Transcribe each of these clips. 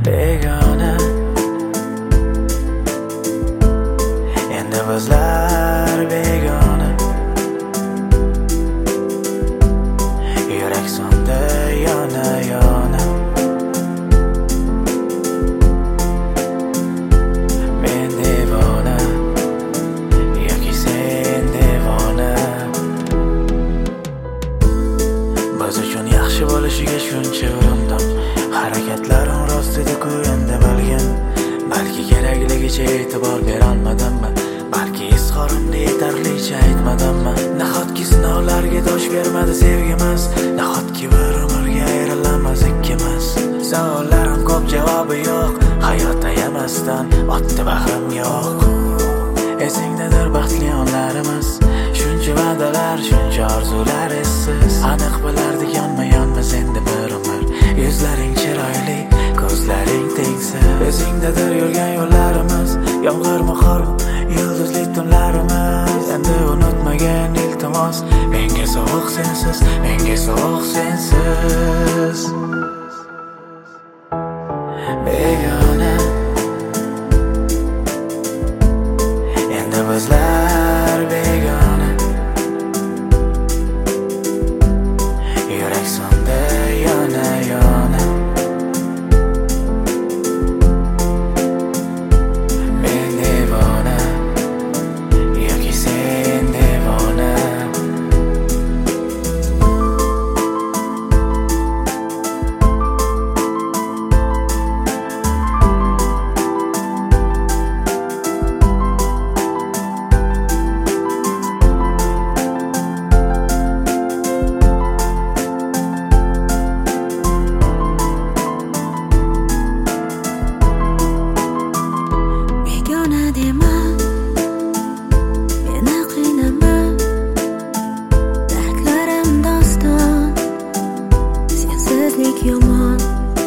begona. Endi bizlar begona. Yurak so'ndi yona yona. Men devona yoki sen devona. Biz uchun yaxshi bo'lishiga shuncha urindim. Harakatlarim rost edi-ku endi bilgin. Balki kerakligicha e'tibor berolmadimmi? Balki izhorimni yetarlicha aytmadimmi? Nahotki sinovlarga dosh bermadi sevgimiz? Nahotki bir umrga ayrilamaz ikkimiz? Savollarim ko'p, javobi yo'q. Hayotda yemasdan otdi bahrim yo'q. Esingdadir baxtli onlarimiz. Shuncha va'dalar, shuncha orzular essiz. Aniq bilardik yonma-yonmiz endi bir umr. Yuzlaring chiroyli, ko'zlaring tengsiz. Esingdadir yurgan yo'llarimiz. Yomg'irmi qormi, yulduzli tunlarimiz. Endi unutmagin iltimos, menga sovuq sensiz, menga sovuq sensiz. Begona. Endi bizlar begona. Yurak so'ndi yona yona. Men devona yoki sen devona. Begona dema, meni qiynama. Dardlarim doston, sensizlik yomon.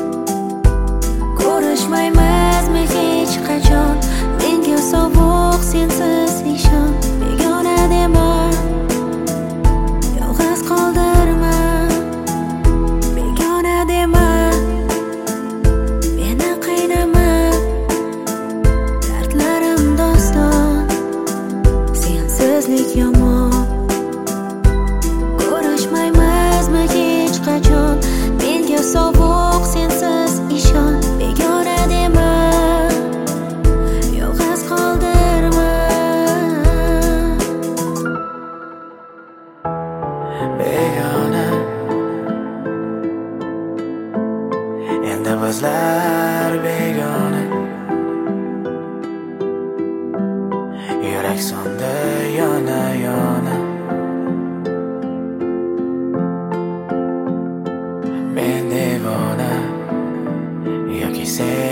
Ko'rishmaymizmi hech qachon? Menga sovuq sensiz ishon. Begona dema, yolg'iz qoldirma. Begona dema, meni qiynama. Dardlarim doston, sensizlik yomon. Ko'rishmaymizmi hech qachon? Menga sovuq sensiz ishon. Begona dema, yolg'iz qoldirma. Begona. Endi bizlar begona. Yurak so'ndi yona yona. Men devona yoki sen